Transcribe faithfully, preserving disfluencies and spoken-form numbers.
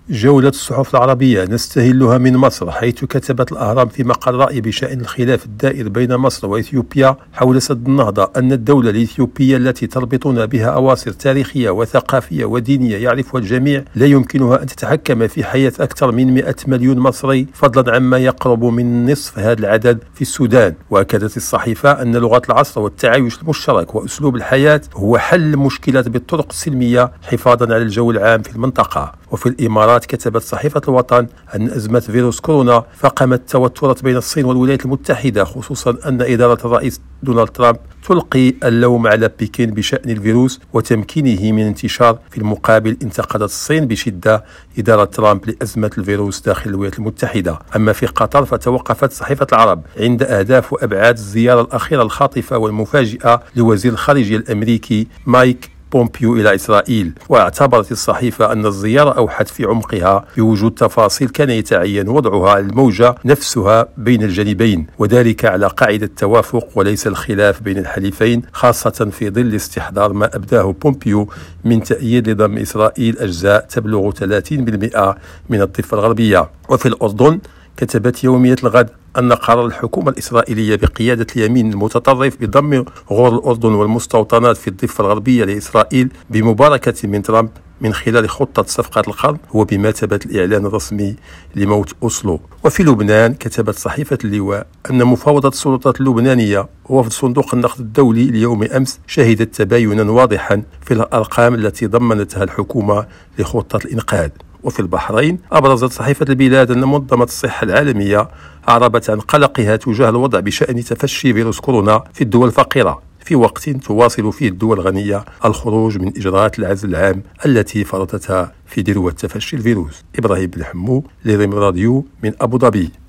جولة الصحف العربية نستهلها من مصر، حيث كتبت الأهرام في مقال رأي بشأن الخلاف الدائر بين مصر وإثيوبيا حول سد النهضة أن الدولة الإثيوبية التي تربطنا بها أواصر تاريخية وثقافية ودينية يعرفها الجميع لا يمكنها أن تتحكم في حياة أكثر من مئة مليون مصري، فضلا عما يقرب من نصف هذا العدد في السودان. وأكدت الصحيفة أن لغة العصر والتعايش المشترك وأسلوب الحياة هو حل المشكلات بالطرق السلمية حفاظا على الجو العام في المنطقة. وفي الإمارات كتبت صحيفة الوطن أن أزمة فيروس كورونا فقمت التوترات بين الصين والولايات المتحدة، خصوصا أن إدارة الرئيس دونالد ترامب تلقي اللوم على بكين بشأن الفيروس وتمكينه من انتشار. في المقابل انتقدت الصين بشدة إدارة ترامب لأزمة الفيروس داخل الولايات المتحدة. أما في قطر فتوقفت صحيفة العرب عند أهداف وأبعاد الزيارة الأخيرة الخاطفة والمفاجئة لوزير الخارجية الأمريكي مايك بومبيو إلى إسرائيل. واعتبرت الصحيفة أن الزيارة أوحت في عمقها بوجود تفاصيل كان يتعين وضعها على الموجة نفسها بين الجانبين، وذلك على قاعدة التوافق وليس الخلاف بين الحليفين، خاصة في ظل استحضار ما أبداه بومبيو من تأييد لضم إسرائيل أجزاء تبلغ ثلاثين بالمئة من الضفة الغربية. وفي الأردن كتبت يومية الغد أن قرار الحكومة الإسرائيلية بقيادة اليمين المتطرف بضم غور الأردن والمستوطنات في الضفة الغربية لإسرائيل بمباركة من ترامب من خلال خطة صفقة القرن هو بمثابة الإعلان الرسمي لموت أوسلو. وفي لبنان كتبت صحيفة اللواء أن مفاوضة السلطات اللبنانية وفد صندوق النقد الدولي اليوم أمس شهدت تباينا واضحا في الأرقام التي ضمنتها الحكومة لخطة الإنقاذ. وفي البحرين أبرزت صحيفة البلاد أن منظمة الصحة العالمية أعربت عن قلقها تجاه الوضع بشأن تفشي فيروس كورونا في الدول الفقيرة، في وقت تواصل فيه الدول الغنية الخروج من إجراءات العزل العام التي فرضتها في ذروة تفشي الفيروس. إبراهيم بن حمو لريم راديو من أبو ظبي.